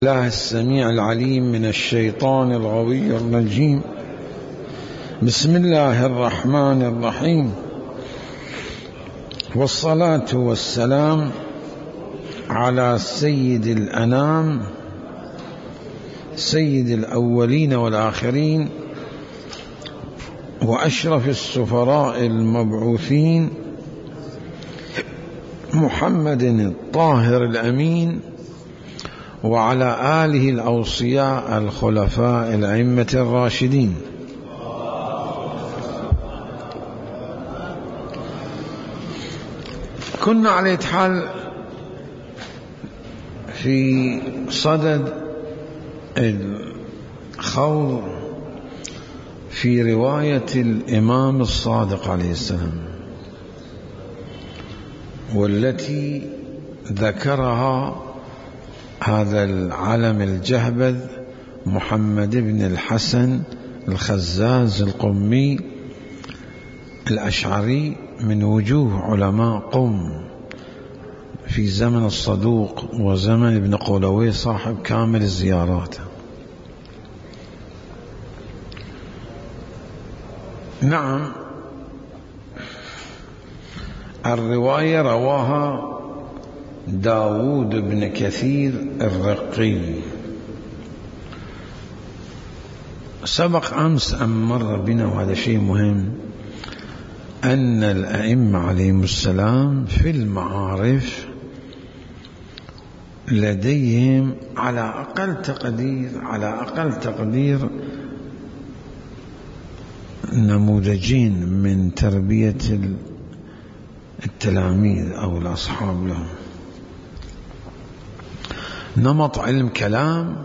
الله السميع العليم من الشيطان الغوي الرجيم. بسم الله الرحمن الرحيم، والصلاة والسلام على سيد الأنام سيد الأولين والآخرين وأشرف السفراء المبعوثين محمد الطاهر الأمين وعلى آله الأوصياء الخلفاء الأئمة الراشدين. كنا على حال في صدد الخوض في رواية الإمام الصادق عليه السلام، والتي ذكرها هذا العلم الجهبذ محمد بن الحسن الخزاز القمي الأشعري من وجوه علماء قم في زمن الصدوق وزمن ابن قولوي صاحب كامل الزيارات. نعم، الرواية رواها داود بن كثير الرقي. سبق أمس أن مر بنا، وهذا شيء مهم، أن الأئمة عليهم السلام في المعارف لديهم على أقل تقدير نموذجين من تربية التلاميذ أو الأصحاب لهم. نمط علم كلام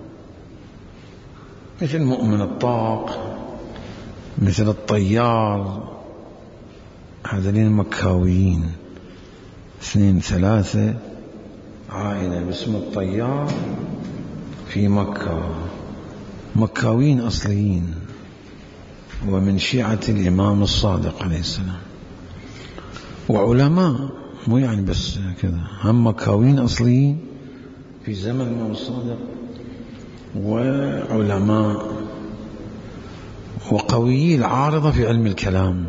مثل مؤمن الطاق، مثل الطيار، هذين مكاويين 2 3 عائلة باسم الطيار في مكة، مكاويين أصليين ومن شيعة الإمام الصادق عليه السلام، وعلماء، مو يعني بس كذا، هم مكاويين أصليين في زمن الإمام الصادق وعلماء وقويي العارضة في علم الكلام.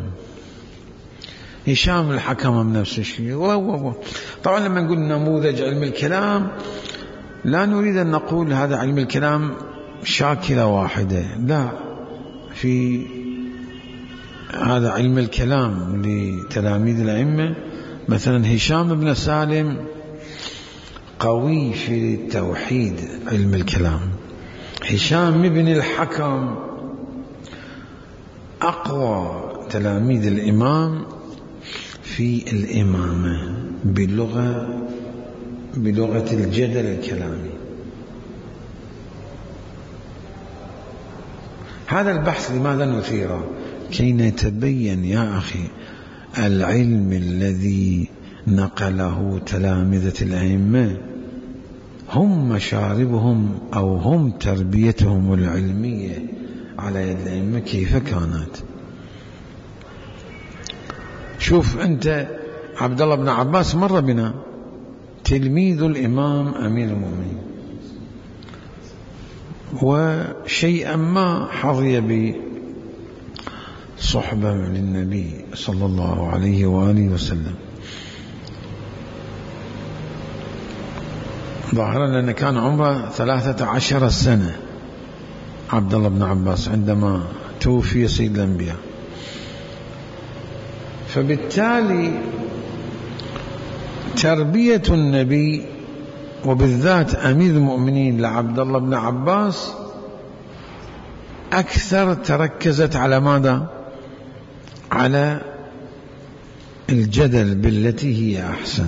هشام الحكم نفس الشيء. طبعا لما نقول نموذج علم الكلام لا نريد أن نقول هذا علم الكلام شاكلة واحدة، لا، في هذا علم الكلام لتلاميذ الأئمة مثلا هشام بن سالم قوي في التوحيد علم الكلام، هشام بن الحكم أقوى تلاميذ الإمام في الإمامة بلغة الجدل الكلامي. هذا البحث لماذا نثيره؟ كي نتبين يا أخي العلم الذي نقله تلامذة الأئمة هم مشاربهم أو هم تربيتهم العلمية على يد الأئمة كيف كانت. شوف أنت عبد الله بن عباس مر بنا، تلميذ الإمام أمير المؤمنين، وشيئا ما حظي بصحبة للنبي صلى الله عليه وآله وسلم، ظاهرا لأنه كان عمره 13 سنة عبد الله بن عباس عندما توفي سيد الأنبياء، فبالتالي تربية النبي وبالذات أمير المؤمنين لعبد الله بن عباس أكثر تركزت على ماذا؟ على الجدل بالتي هي أحسن،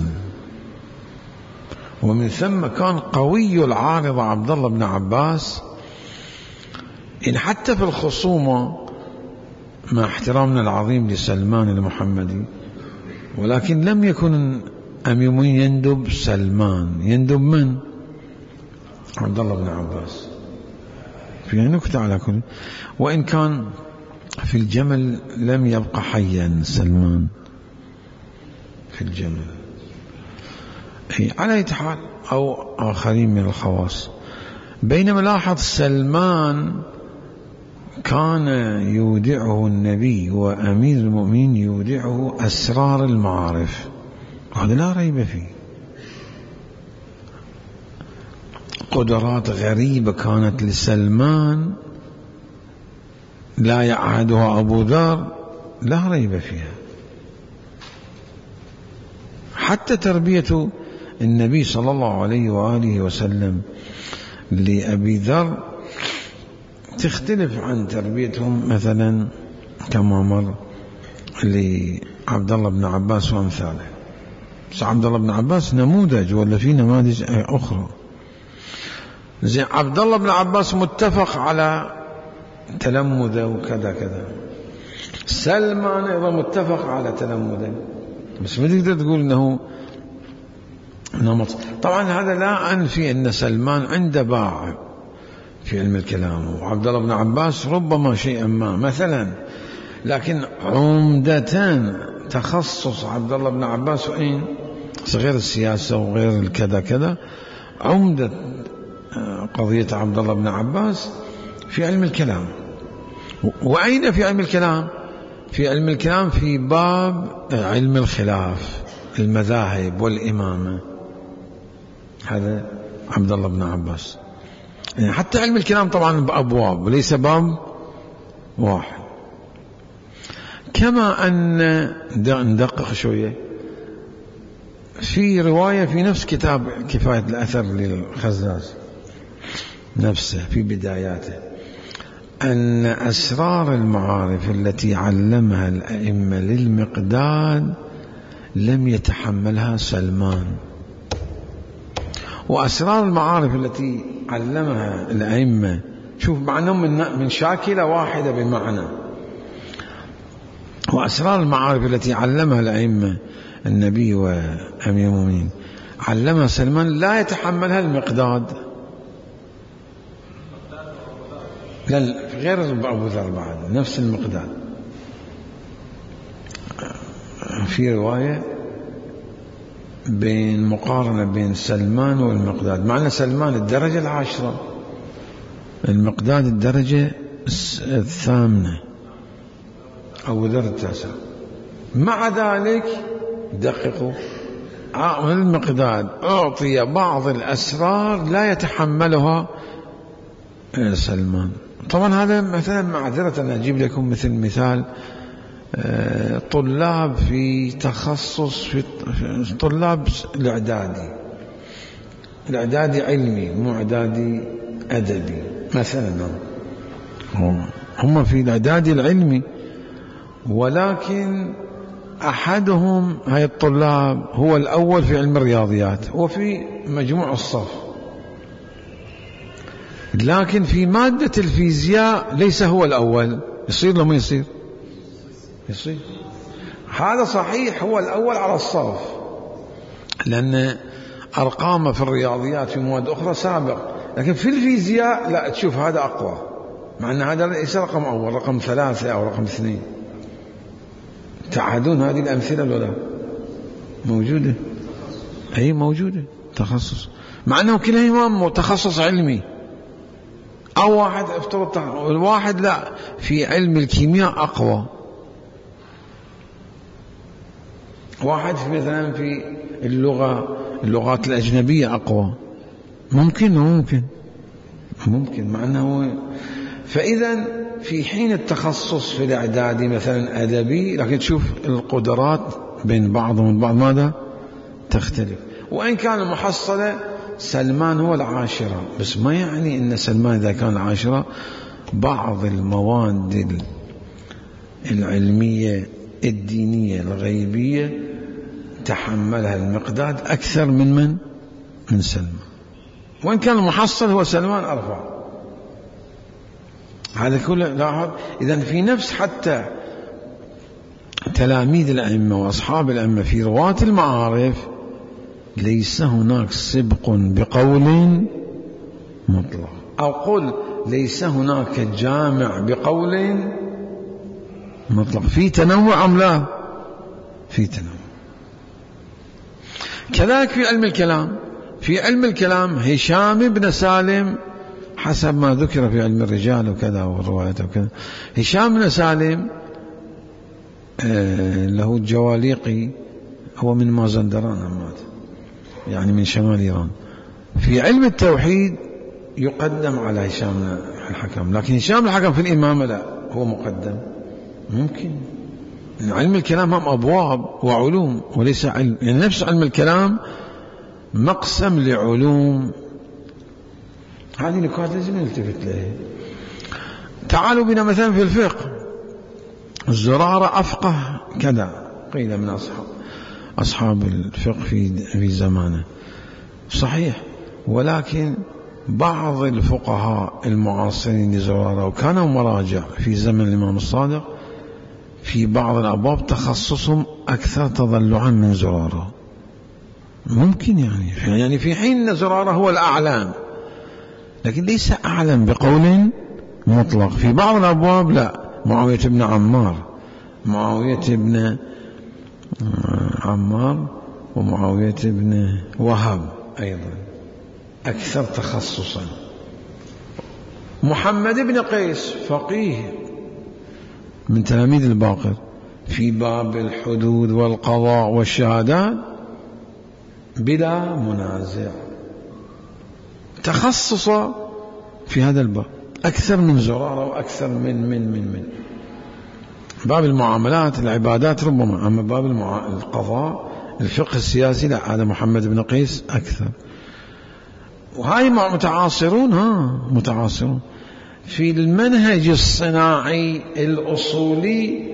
ومن ثم كان قوي العارضة عبد الله بن عباس، إن حتى في الخصومة مع احترامنا العظيم لسلمان المحمدي، ولكن لم يكن أمير المؤمنين يندب سلمان، يندب من؟ عبد الله بن عباس. في نكتة على كل، وإن كان في الجمل لم يبقى حيا سلمان في الجمل. على أي حال أو آخرين من الخواص. بينما لاحظ سلمان كان يودعه النبي وأمير المؤمنين يودعه أسرار المعارف، هذا لا ريب فيه. قدرات غريبة كانت لسلمان لا يعهدها أبو ذر، لا ريب فيها. حتى تربية النبي صلى الله عليه وآله وسلم لأبي ذر تختلف عن تربيتهم مثلا كما مر لعبد الله بن عباس وأمثاله. بس عبد الله بن عباس نموذج، ولا في نماذج أخرى. زي عبد الله بن عباس متفق على تلمذه وكذا كذا، سلمان أيضا متفق على تلمذه، بس ما تقدر تقول أنه نمط. طبعا هذا لا أنفي أن سلمان عنده باع في علم الكلام، وعبد الله بن عباس ربما شيئا ما مثلا، لكن عمدة تخصص عبد الله بن عباس وين؟ غير السياسة وغير الكذا كذا، عمدة قضية عبد الله بن عباس في علم الكلام. وأين في علم الكلام؟ في علم الكلام في باب علم الخلاف، المذاهب والإمامة، هذا عبد الله بن عباس. يعني حتى علم الكلام طبعا بأبواب وليس باب واحد. كما أن ندقق شوية في رواية في نفس كتاب كفاية الأثر للخزاز نفسه في بداياته، أن أسرار المعارف التي علمها الأئمة للمقداد لم يتحملها سلمان، وأسرار المعارف التي علمها الأئمة، شوف معناهم من شاكلة واحدة بمعنى، وأسرار المعارف التي علمها الأئمة النبي وأمير المؤمنين علمها سلمان لا يتحملها المقداد. لا غير أبو ذر بعد نفس المقداد. في رواية بين مقارنة بين سلمان والمقداد، معنى سلمان الدرجة العاشرة، المقداد الدرجة الثامنة، أبو ذر التاسع. مع ذلك دققوا، المقداد أعطي بعض الأسرار لا يتحملها سلمان. طبعا هذا مثلا معذرة أنا أجيب لكم مثال طلاب في تخصص في طلاب الإعدادي علمي مو إعدادي أدبي مثلا، هم في الإعدادي العلمي، ولكن أحدهم هاي الطلاب هو الأول في علم الرياضيات وفي مجموع الصف، لكن في مادة الفيزياء ليس هو الأول. يصير لو ما يصير؟ يصير. هذا صحيح هو الأول على الصف، لأن أرقامه في الرياضيات في مواد أخرى سابق، لكن في الفيزياء لا، تشوف هذا أقوى، مع أن هذا ليس رقم أول، رقم 3 أو رقم 2. تعهدون هذه الأمثلة ولا موجودة؟ أي موجودة، تخصص، مع أنه كلاهما تخصص علمي. أو واحد افترض الواحد لا، في علم الكيمياء أقوى، واحد في مثلا في اللغات الأجنبية أقوى، ممكن مع أنه. فإذا في حين التخصص في الإعدادي مثلا أدبي، لكن تشوف القدرات بين بعضهم البعض ماذا تختلف. وإن كان المحصلة سلمان هو العاشرة، بس ما يعني أن سلمان إذا كان العاشرة بعض المواد العلمية الدينية الغيبية تحملها المقداد أكثر من سلمان، وإن كان المحصل هو سلمان أرفع. هذا كله لاحظ. إذن في نفس حتى تلاميذ الأئمة وأصحاب الأئمة في رواة المعارف ليس هناك سبق بقول مطلق، أو قل ليس هناك جامع بقول مطلق. في تنوع أم لا؟ في تنوع. كذلك في علم الكلام، في علم الكلام هشام بن سالم حسب ما ذكر في علم الرجال وكذا والروايات وكذا. هشام بن سالم له الجواليقي، هو من مازندران مات، يعني من شمال إيران. في علم التوحيد يقدم على هشام الحكم، لكن هشام الحكم في الإمامة لا، هو مقدم. ممكن علم الكلام هم أبواب وعلوم وليس علم، يعني نفس علم الكلام مقسم لعلوم. هذه نكات لازم نلتفت لها. تعالوا بنا مثلا في الفقه، الزرارة أفقه كذا، قيل من أصحاب الفقه في زمانه، صحيح، ولكن بعض الفقهاء المعاصرين لزرارة وكانوا مراجع في زمن الإمام الصادق في بعض الأبواب تخصصهم أكثر تضلعا من زرارة. ممكن يعني في حين زرارة هو الأعلم، لكن ليس أعلم بقول مطلق. في بعض الأبواب لا، معاوية بن عمار ومعاوية بن وهب أيضا أكثر تخصصا. محمد بن قيس فقيه من تلاميذ الباقر في باب الحدود والقضاء والشهادات بلا منازع، تخصص في هذا الباب أكثر من زرارة وأكثر من باب المعاملات العبادات ربما، أما باب القضاء الفقه السياسي لا، هذا محمد بن قيس أكثر. وهاي متعاصرون في المنهج الصناعي الأصولي.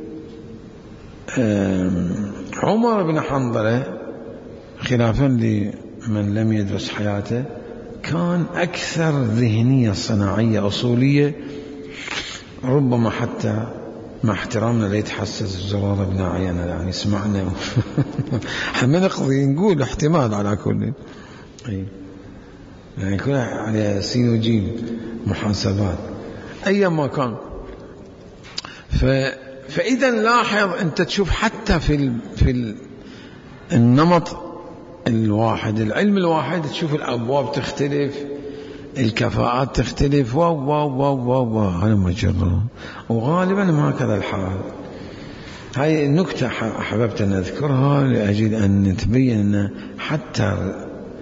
عمر بن حنظلة خلافا لمن لم يدرس حياته كان أكثر ذهنية صناعية أصولية، ربما حتى مع احترامنا لا يتحسس الزرارة بن عينة، يعني سمعنا ما نقضي نقول احتمال على كل، يعني كل على سين وجيم محاسبات أيما كان. فإذا لاحظ أنت تشوف حتى في النمط الواحد، العلم الواحد، تشوف الأبواب تختلف، الكفاءات تختلف، هذا مجرد، وغالبا هكذا الحال. هاي النكتة أحببت أن أذكرها لأجل أن نتبين أن حتى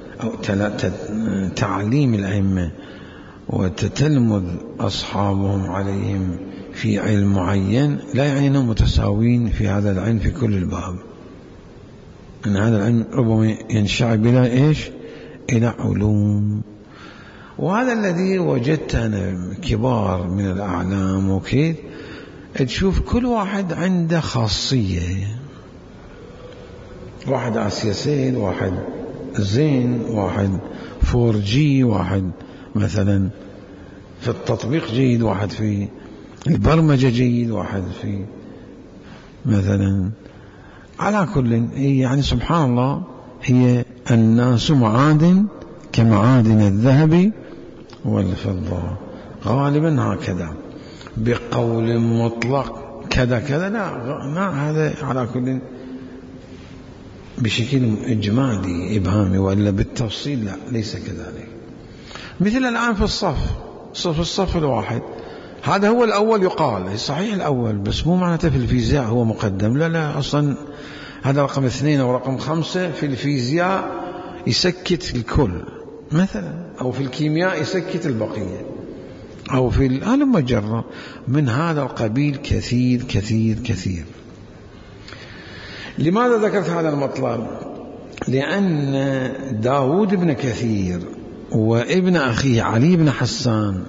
تعليم الأئمة وتتلمذ أصحابهم عليهم في علم معين لا يعني أنهم متساوين في هذا العلم في كل الباب، أن هذا العلم ربما ينشعب إلى علوم. وهذا الذي وجدت أنا كبار من الأعلام وكيد، تشوف كل واحد عنده خاصية، واحد آسيا سيد، واحد زين، واحد 4G، واحد مثلا في التطبيق جيد، واحد في البرمجة جيد، واحد في مثلا، على كل يعني سبحان الله، هي الناس معادن كمعادن الذهب والفضة غالبا هكذا، بقول مطلق كذا لا هذا على كل بشكل إجمالي إبهامي، وإلا بالتفصيل لا، ليس كذلك. مثل الآن في الصف الواحد، هذا هو الأول يقال صحيح الأول، بس مو معناته في الفيزياء هو مقدم، لا أصلا هذا رقم 2 أو رقم 5 في الفيزياء يسكت الكل مثلا، أو في الكيمياء يسكت البقية، أو في أنا مجرة من هذا القبيل كثير كثير كثير. لماذا ذكرت هذا المطلب؟ لأن داود بن كثير وابن أخيه علي بن حسان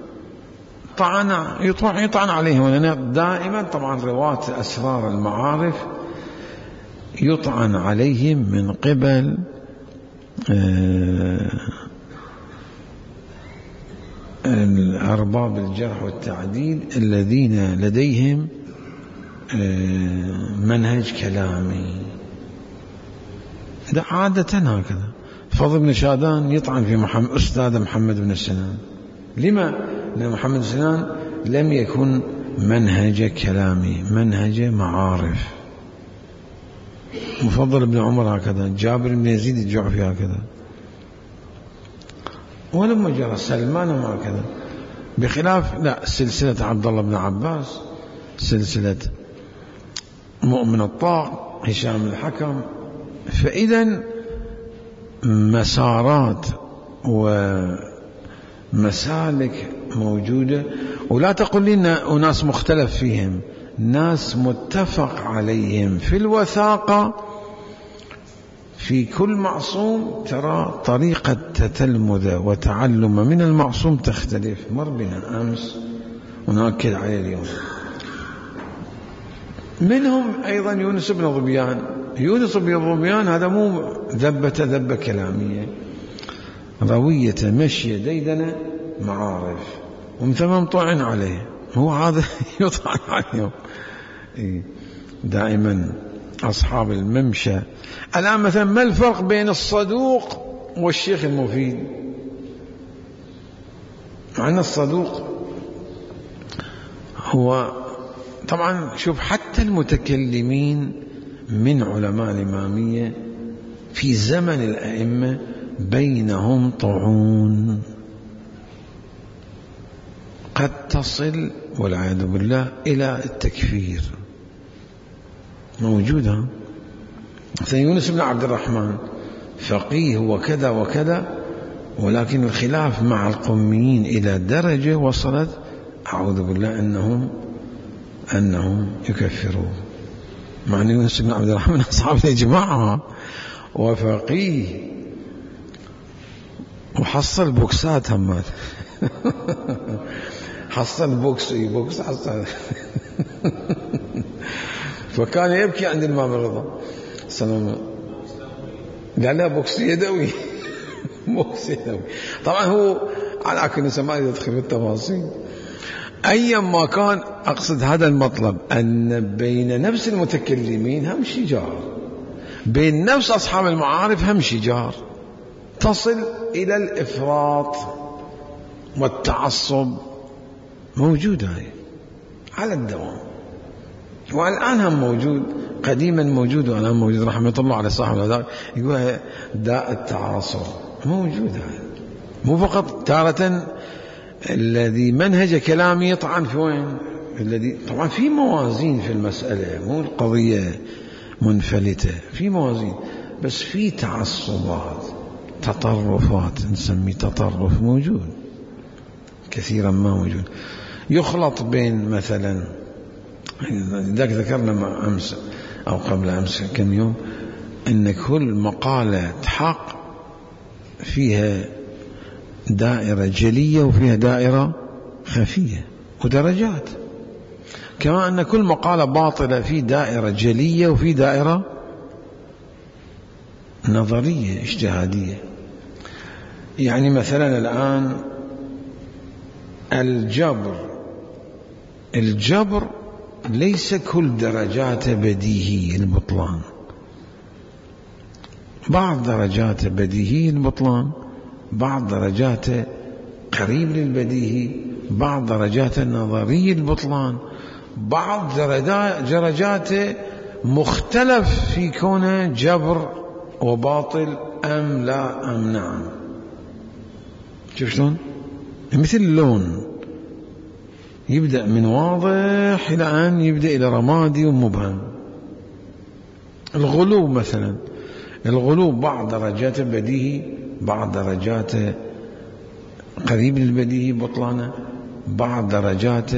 يطعن عليهم، لأن دائما طبعا رواة أسرار المعارف يطعن عليهم من قبل الأرباب الجرح والتعديل الذين لديهم منهج كلامي، ده عادة هكذا. فضل بن شادان يطعن في أستاذ محمد بن سنان. لما؟ لأن محمد بن سنان لم يكن منهج كلامي، منهج معارف. مفضل بن عمر هكذا، جابر بن يزيد الجعفي هكذا. ولما جرى سلمان ما كذا، بخلاف لا سلسلة عبد الله بن عباس، سلسلة مؤمن الطاق، هشام الحكم. فإذا مسارات ومسالك موجودة، ولا تقول لنا أناس مختلف فيهم، ناس متفق عليهم في الوثاقة. في كل معصوم ترى طريقة تتلمذ وتعلم من المعصوم تختلف. مر بنا أمس ونأكد عليه اليوم. منهم أيضا يونس بن ظبيان. يونس بن ظبيان هذا مو ذبة كلامية، روية مشية ديدنة معارف، ومثمم طعن عليه، هو هذا يطعن عليهم دائما أصحاب الممشى. الآن مثلا ما الفرق بين الصدوق والشيخ المفيد؟ مع أن الصدوق هو طبعا، شوف حتى المتكلمين من علماء الإمامية في زمن الأئمة بينهم طعون قد تصل والعياذ بالله إلى التكفير، موجودة. يونس بن عبد الرحمن فقيه وكذا وكذا، ولكن الخلاف مع القميين إلى درجة وصلت أعوذ بالله أنهم يكفرون، مع أن يونس بن عبد الرحمن أصحاب الجماعة وفقيه وحصل بوكسات همات حصل بوكس حصل فكان يبكي عند الإمام الرضا سلام، قال لا بوكس يدوي بوكس يدوي. طبعا هو على كل سماء يدخل في التفاصيل. أيما كان أقصد هذا المطلب، أن بين نفس المتكلمين هم شجار، بين نفس أصحاب المعارف هم شجار، تصل إلى الإفراط والتعصب، موجود هاي على الدوام، والآن هم موجود، قديما موجود والآن موجود. رحمة الله على صاحب الأداء يقول داء التعاصر، موجود هذا. مو فقط تارة الذي منهج كلامي يطعن في وين، الذي طبعا في موازين في المسألة، مو القضية منفلتة، في موازين، بس في تعصبات، تطرفات، نسميه تطرف، موجود كثيرا ما موجود. يخلط بين مثلا ذاك ذكرنا مع أمس أو قبل أمس كم يوم أن كل مقالة حق فيها دائرة جلية وفيها دائرة خفية ودرجات، كما أن كل مقالة باطلة في دائرة جلية وفي دائرة نظرية اجتهادية. يعني مثلا الآن الجبر ليس كل درجات بديهي البطلان، بعض درجات بديهي البطلان، بعض درجات قريب للبديهي، بعض درجات النظري البطلان، بعض درجات مختلف في كونه جبر وباطل أم لا أم نعم. شوف شلون؟ مثل اللون يبدأ من واضح إلى أن يبدأ إلى رمادي ومبهم. الغلو مثلا، الغلو بعض درجات بديهي، بعض درجات قريب للبديهي بطلانة، بعض درجات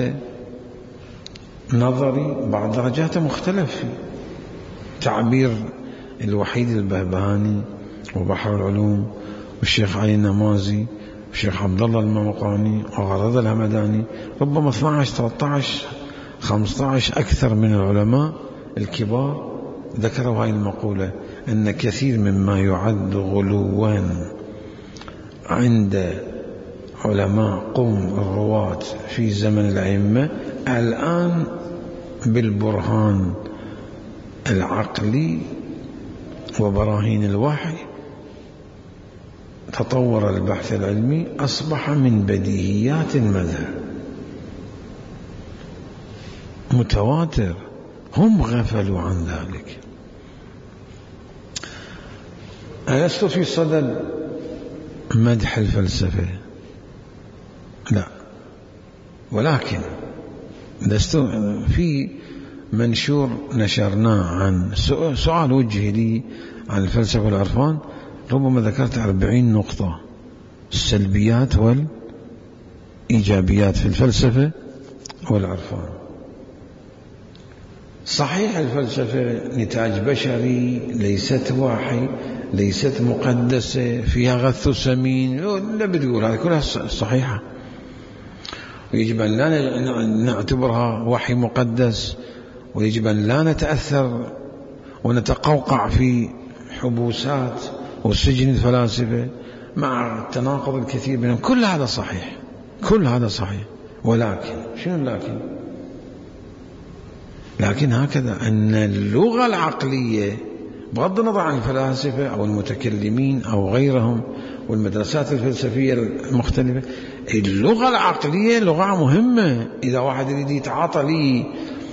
نظري، بعض درجات مختلف فيه. تعبير الوحيد البهبهاني وبحر العلوم والشيخ علي النمازي والشيخ عبد الله المقاني وغرض الهمداني، ربما 12 13 15 أكثر من العلماء الكبار ذكروا هذه المقولة، أن كثير مما يعد غلوا عند علماء قوم الرواة في زمن الأئمة الآن بالبرهان العقلي وبراهين الوحي تطور البحث العلمي، أصبح من بديهيات المذهب متواتر، هم غفلوا عن ذلك. ألست في صدد مدح الفلسفة، لا، ولكن في منشور نشرناه عن سؤال وجه لي عن الفلسفة والعرفان، ربما ذكرت 40 نقطة، السلبيات والإيجابيات في الفلسفة والعرفان. صحيح الفلسفة نتاج بشري، ليست وحي، ليست مقدسة، فيها غث وسمين، لا بتقول هذه كلها صحيحة، ويجب أن لا نعتبرها وحي مقدس، ويجب أن لا نتأثر ونتقوقع في حبوسات وسجن الفلاسفة مع التناقض الكثير بينهم. كل هذا صحيح، كل هذا صحيح، ولكن شنو لكن هكذا أن اللغة العقلية بغض النظر عن الفلاسفة أو المتكلمين أو غيرهم والمدرسات الفلسفية المختلفة، اللغة العقلية لغة مهمة. إذا واحد يريد يتعاطى لي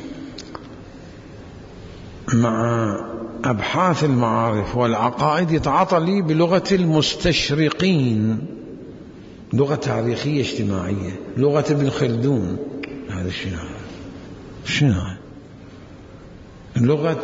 مع أبحاث المعارف والعقائد يتعاطى لي بلغة المستشرقين، لغة تاريخية اجتماعية، لغة ابن خلدون. هذا شنو لغة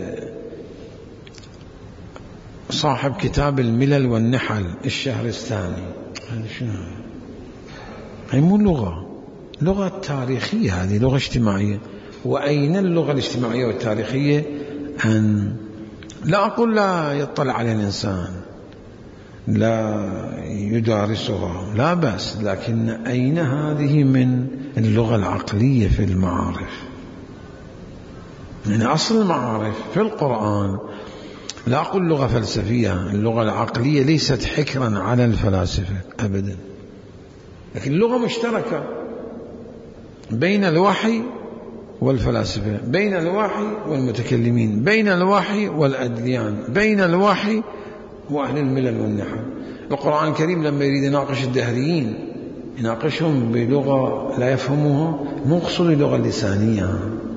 صاحب كتاب الملل والنحل الشهرستاني. هذا شنو؟ هي مو لغة تاريخية، هذه لغة اجتماعية. وأين اللغة الاجتماعية والتاريخية؟ أن لا أقول لا يطلع عليها الإنسان، لا يدارسها، لا بأس، لكن أين هذه من اللغة العقلية في المعارف؟ يعني أصل المعارف في القرآن، لا أقول لغة فلسفية، اللغة العقلية ليست حكرا على الفلاسفة أبدا، لكن لغة مشتركة بين الوحي والفلاسفة، بين الوحي والمتكلمين، بين الوحي والأديان، بين الوحي وأهل الملل والنحل. القرآن الكريم لما يريد يناقش الدهريين يناقشهم بلغة لا يفهموها، مو مقصود اللغة اللسانية،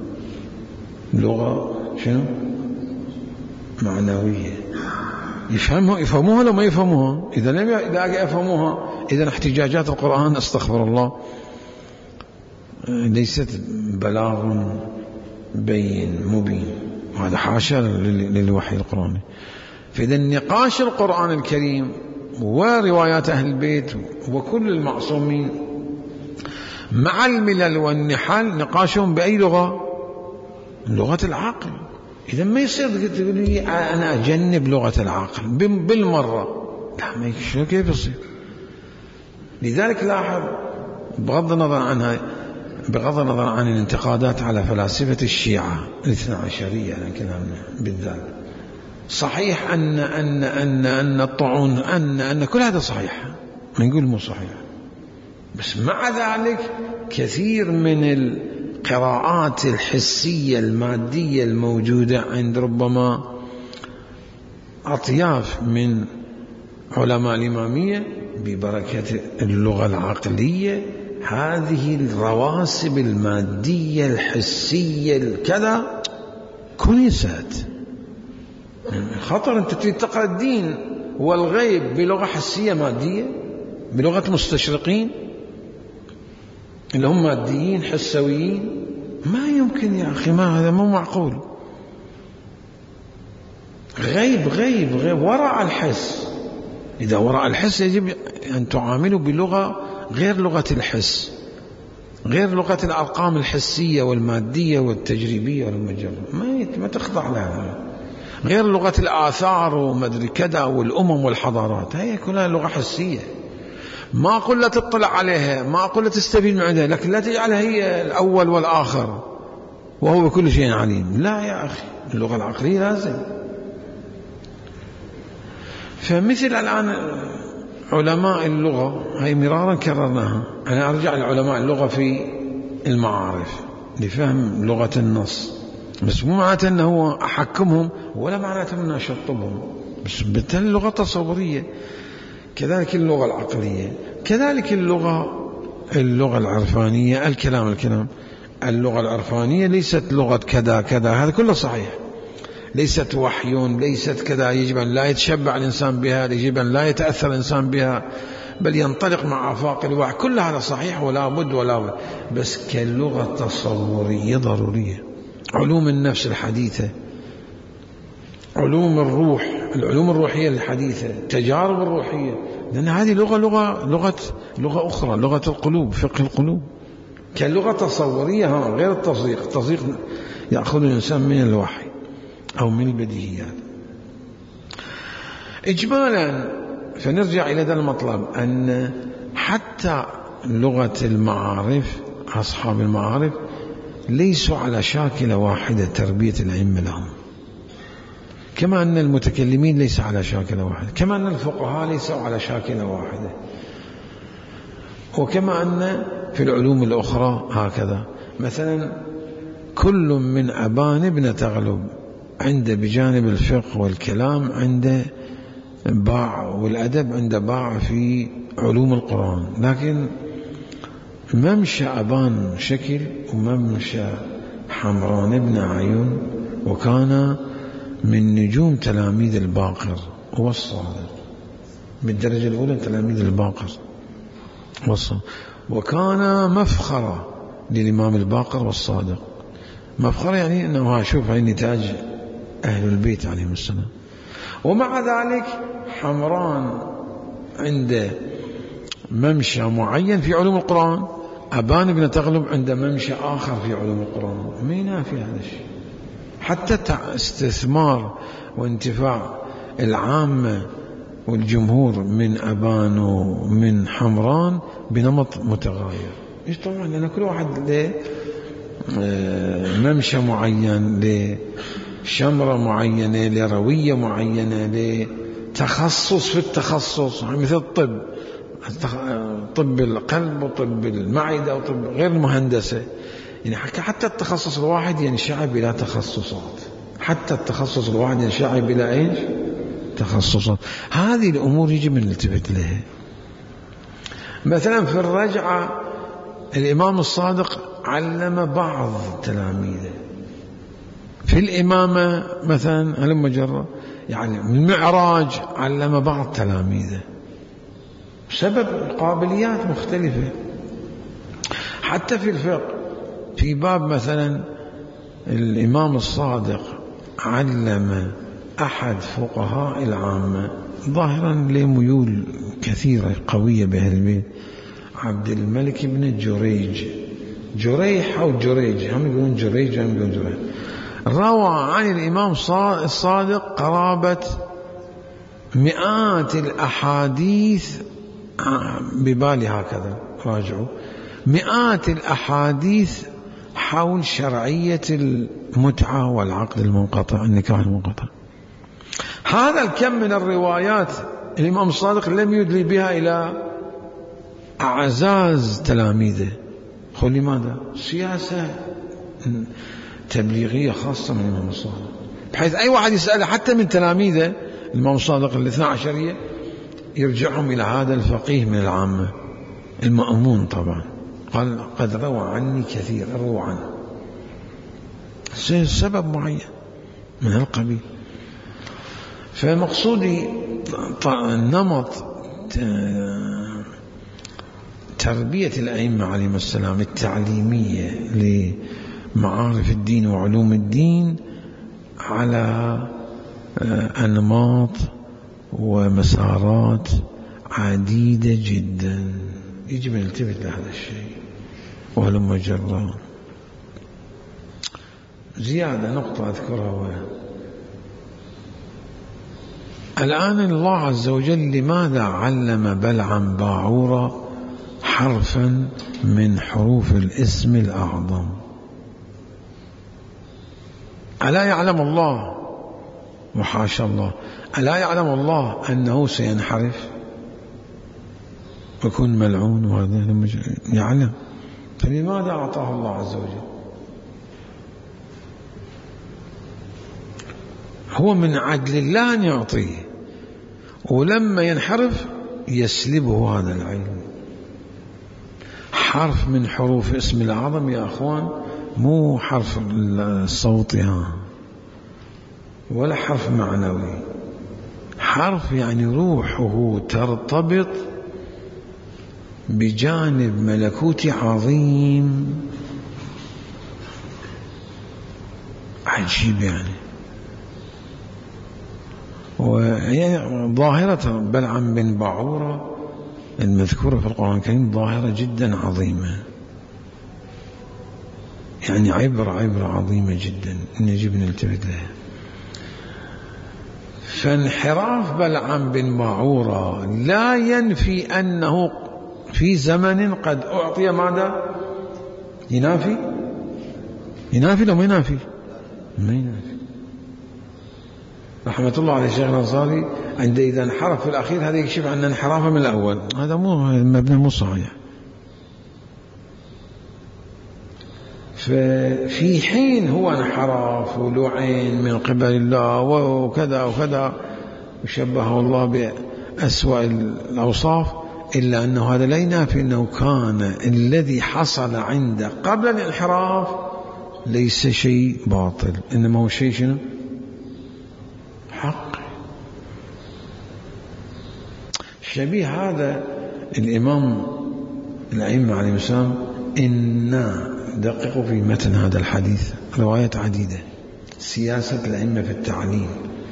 لغة شنو؟ معنوية، يفهموها لو ما يفهموها. إذا لم يفهموها، إذا احتجاجات القرآن استغفر الله ليست بلاغ بين مبين، هذا حاشا للوحي القرآني. فإذا نقاش القرآن الكريم وروايات أهل البيت وكل المعصومين مع الملل والنحل نقاشهم بأي لغة؟ لغة العقل. إذا ما يصير تقول لي أنا أجنب لغة العقل بالمرة، لا، ما يصير. كيف يصير؟ لذلك لاحظ بغض النظر عن الانتقادات على فلاسفة الشيعة الاثنى عشرية، كلامنا بالذات صحيح أن الطعون أن كل هذا صحيح، ما نقول مو صحيح، بس مع ذلك كثير من القراءات الحسية المادية الموجودة عند ربما أطياف من علماء الإمامية ببركة اللغة العقلية، هذه الرواسب المادية الحسية الكذا كنست. خطر أنت تريد تقرأ الدين والغيب بلغة حسية مادية، بلغة مستشرقين اللي هم ماديين حسويين، ما يمكن يا أخي، ما هذا مو معقول. غيب وراء الحس. إذا وراء الحس يجب أن تعاملوا بلغة غير لغة الحس، غير لغة الأرقام الحسية والمادية والتجريبية والمجرة، ما تخضع لها، غير لغة الآثار ومدري كذا والأمم والحضارات، هي كلها لغة حسية. ما أقول لا تطلع عليها، ما أقول لا تستفيد من عندها، لكن لا تجعلها هي الأول والآخر وهو بكل شيء عليم. لا يا أخي، اللغة العقلية لازم. فمثل الآن علماء اللغة، هي مرارا كررناها، أنا أرجع لعلماء اللغة في المعارف لفهم لغة النص، بس مو معناته أنه أحكمهم ولا معناته أنه أشطبهم، بس بالتالي اللغة تصورية. كذلك اللغة العقلية، كذلك اللغة العرفانية، الكلام. اللغة العرفانية ليست لغة كذا كذا، هذا كله صحيح. ليست وحي، ليست كذا، يجب أن لا يتشبع الإنسان بها، يجب أن لا يتأثر الإنسان بها، بل ينطلق مع آفاق الوحي. كل هذا صحيح ولا بد ولا بد، بس كلغة تصورية ضرورية. علوم النفس الحديثة، علوم الروح، العلوم الروحية الحديثة، التجارب الروحية، لأن هذه لغة أخرى، لغة القلوب، فقه القلوب، كلغة تصورية غير التصديق. التصديق يأخذ الإنسان من الوحي أو من البديهيات. إجمالا فنرجع إلى هذا المطلب، أن حتى لغة المعارف، أصحاب المعارف ليسوا على شاكلة واحدة تربية الأئمة لهم، كما أن المتكلمين ليس على شاكلة واحدة، كما أن الفقهاء ليسوا على شاكلة واحدة، وكما أن في العلوم الأخرى هكذا. مثلا كل من أبان بن تغلب عند بجانب الفقه والكلام عند باع، والأدب عند باع في علوم القرآن، لكن ممشى أبان شكل وممشى حمران بن عيون، وكان من نجوم تلاميذ الباقر والصادق بالدرجة الأولى، تلاميذ الباقر والصادق، وكان مفخرة للإمام الباقر والصادق. مفخرة يعني أنه شوف هاي نتاج أهل البيت عليهم السلام. ومع ذلك حمران عند ممشى معين في علوم القرآن، أبان بن تغلب عند ممشى آخر في علوم القرآن، ما ينافي هذا الشيء. حتى استثمار وانتفاع العامة والجمهور من أبان ومن حمران بنمط متغاير. إيش طبعا، لأن كل واحد له ممشى معين، لشمرة معينة، لروية معينة، لتخصص في التخصص، مثل الطب، طب القلب وطب المعدة وطب غير المهندسة. يعني حتى التخصص الواحد ينشعب إلى تخصصات، حتى التخصص الواحد ينشعب إلى إيش؟ تخصصات. هذه الأمور يجب أن نلتفت لها. مثلا في الرجعة الإمام الصادق علم بعض تلاميذه، في الإمامة مثلا علم جرة، يعني المعراج علم بعض تلاميذه، سبب قابليات مختلفة. حتى في الفقه في باب مثلا الإمام الصادق علم أحد فقهاء العامة ظاهرا لميول كثيرة قوية بأهل البيت، عبد الملك بن جريح أو جريج، هم يقولون جريج هم يقولون جريح، روى عن الإمام الصادق قرابة مئات الأحاديث، ببالي هكذا راجعوا، مئات الأحاديث حول شرعية المتعة والعقد المنقطع، النكاح المنقطع. هذا الكم من الروايات الإمام الصادق لم يدلي بها إلى أعزاز تلاميذه. لماذا؟ سياسة تبليغية خاصة من الإمام الصادق، بحيث أي واحد يسأله حتى من تلاميذه الإمام الصادق الاثنى عشرية يرجعهم إلى هذا الفقيه من العامة المأمون. طبعا قال قد روى عني كثير، روى عنه سبب معين من القبيل. فمقصودي نمط تربية الأئمة عليهم السلام التعليمية لمعارف الدين وعلوم الدين على أنماط ومسارات عديدة جدا، يجب أن نلتفت لهذا الشيء. وهلم جرا زيادة نقطة أذكرها. الآن الله عز وجل لماذا علم بلعم باعورة حرفا من حروف الاسم الأعظم؟ ألا يعلم الله، وحاشا الله، ألا يعلم الله أنه سينحرف ويكون ملعون؟ وهذا يعلم، فلماذا أعطاه الله عز وجل؟ هو من عدل الله أن يعطيه، ولما ينحرف يسلبه هذا العلم. حرف من حروف اسم الأعظم يا أخوان، مو حرف الصوت، ولا حرف معنوي. حرف يعني روحه ترتبط بجانب ملكوتي عظيم عجيب يعني. وهي ظاهرة بلعم بن باعورة المذكورة في القرآن الكريم ظاهرة جدا عظيمة، يعني عبرة عظيمة جدا نجب نلتفت لها. فانحراف بلعم بن باعورة لا ينفي أنه في زمن قد أعطي ماذا؟ ينافي لو ما ينافي رحمة الله على الشيخ الأنصاري عند إذا انحرف في الأخير هذا يكشف عن انحرافه من الأول، هذا مبنى مو صحيح. ففي حين هو انحراف ولعين من قبل الله وكذا وكذا وشبهه الله بأسوأ الأوصاف، إلا أنه هذا لا ينافي أنه كان الذي حصل عنده قبل الانحراف ليس شيء باطل، إنما هو شيء شنو؟ حق. شبيه هذا الإمام الأئمة عليه السلام. إنا دققوا في متن هذا الحديث، روايات عديدة، سياسة الأئمة في التعليم.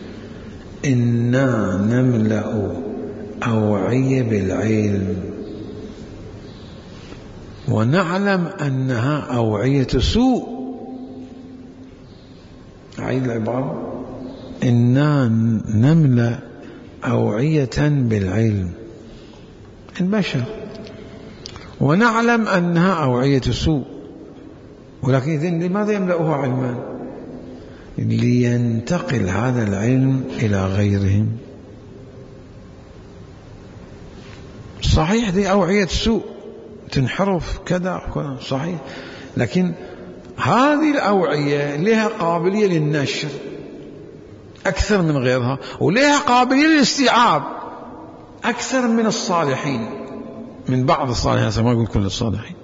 إنا نملأ أوعية بالعلم ونعلم أنها أوعية سوء. أعيد العبارة: إنا نملأ أوعية بالعلم البشر ونعلم أنها أوعية سوء، ولكن إذن لماذا يملأها علما؟ لينتقل هذا العلم إلى غيرهم. صحيح دي أوعية سوء تنحرف كذا صحيح، لكن هذه الأوعية لها قابلية للنشر أكثر من غيرها، ولها قابلية للاستيعاب أكثر من الصالحين، من بعض الصالحين، ما أقول كل الصالحين،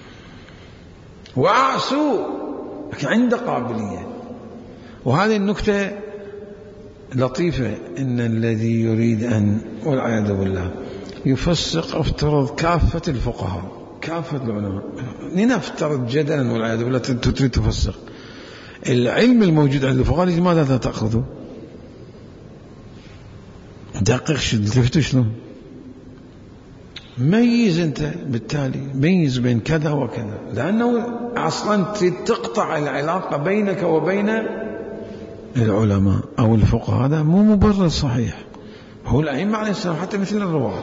وسوء لكن عنده قابلية. وهذه النكتة لطيفة، إن الذي يريد أن والعياذ بالله يفسق افترض كافة الفقهاء كافة العلماء، لنفترض جدلا والعياذ بالله تريد تفسق العلم الموجود عند الفقهاء، لماذا لا تأخذه؟ دقق تفتوا شلون ميز أنت، بالتالي ميز بين كذا وكذا، لأنه أصلا تقطع العلاقة بينك وبين العلماء أو الفقهاء، هذا مو مبرر صحيح. هو الأئمة عليه السلام حتى مثل الرواة،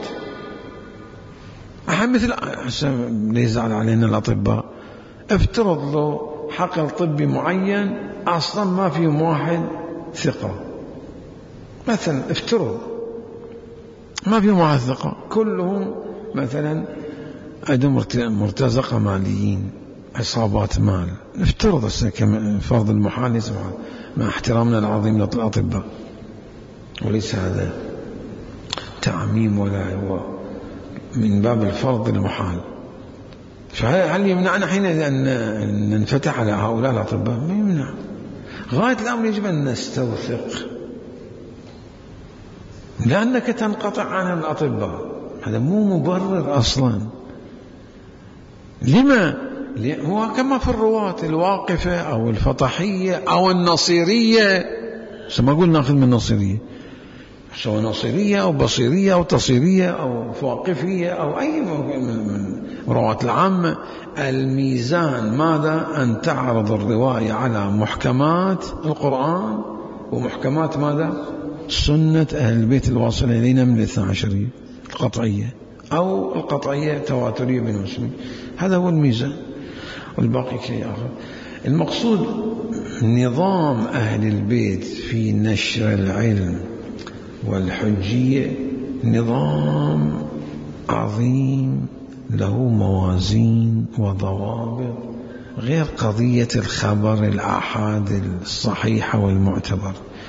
أهم مثل ليزعل علينا الأطباء، افترض له حقل طبي معين أصلا ما فيهم واحد ثقة مثلا، افترض ما فيهم واحد ثقة، كلهم مثلا عندهم مرتزقة ماليين، عصابات مال، افترض فرض المحال مع احترامنا العظيم للأطباء، وليس هذا تعميم ولا هو من باب الفرض المحال. فهل يمنعنا حين أن ننفتح على هؤلاء الأطباء؟ ما يمنع. غاية الأمر يجب أن نستوثق، لأنك تنقطع عن الأطباء، هذا مو مبرر أصلا. لما؟ هو كما في الرواة الواقفة أو الفطحية أو النصيرية، ما أقول نأخذ من النصيرية، سواء نصيرية أو بصيرية أو تصيرية أو واقفية أو أي من الرواة العامة. الميزان ماذا؟ أن تعرض الرواية على محكمات القرآن ومحكمات ماذا؟ سنة أهل البيت الواصلة إلينا من الاثنى عشرية القطعية أو القطعية تواترية بين المسلمين. هذا هو الميزان، والباقي شيء آخر. المقصود نظام أهل البيت في نشر العلم والحجية نظام عظيم له موازين وضوابط، غير قضية الخبر الآحاد الصحيحة والمعتبر.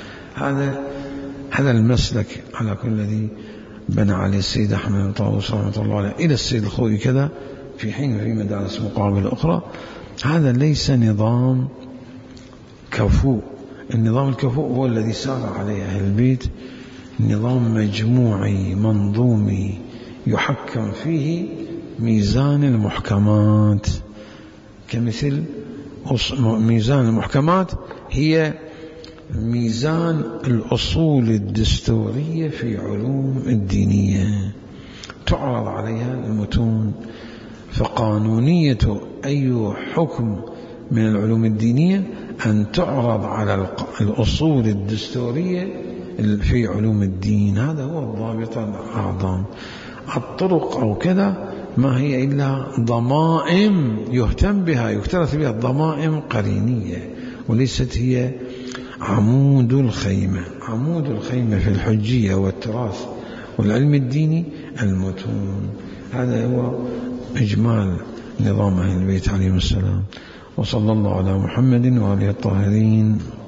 هذا المسلك على كل الذي بنى عليه السيد أحمد بن طاووس رحمة الله عليه إلى السيد الخوئي كذا، في حين في مدارس مقابلة أخرى. هذا ليس نظام كفو النظام الكفؤ هو الذي سار عليه أهل البيت، نظام مجموعي منظومي يحكم فيه ميزان المحكمات، كمثل ميزان المحكمات هي ميزان الأصول الدستورية في علوم الدينية، تعرض عليها المتون. فقانونية أي حكم من العلوم الدينية أن تعرض على الأصول الدستورية في علوم الدين، هذا هو الضابط الأعظم. الطرق أو كذا ما هي إلا ضمائم يهتم بها يكترث بها، ضمائم قرينية، وليست هي عمود الخيمة. عمود الخيمة في الحجية والتراث والعلم الديني المتون. هذا هو إجمال نظام أهل البيت عليهم السلام. وصلى الله على محمد وآله الطاهرين.